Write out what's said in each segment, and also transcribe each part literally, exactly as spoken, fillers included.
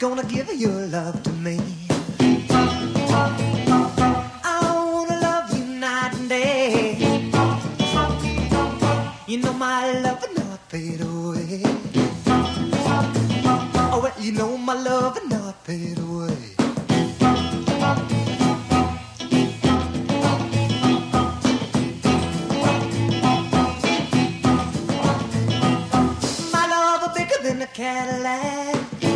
gonna give your love to me. I wanna love you night and day. You know my love will not fade away. Oh, well, you know my love will not fade away. My love is bigger than a Cadillac.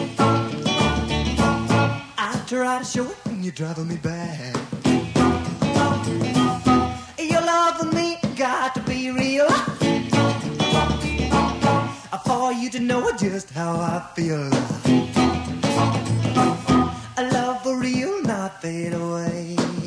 I try to show it when you're driving me back. Your love for me got to be real, for you to know just how I feel. A love for real, not fade away.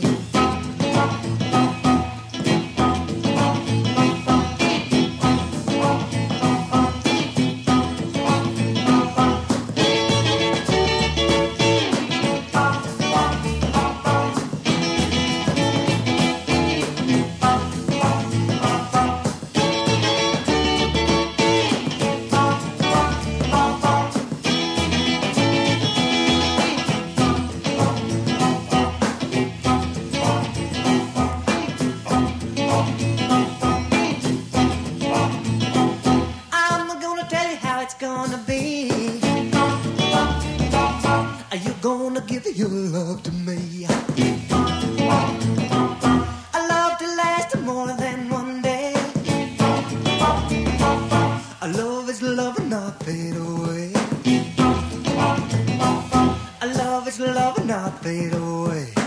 Gonna be, are you gonna give your love to me? A love to last more than one day. A love is love and not fade away. A love is love and not fade away.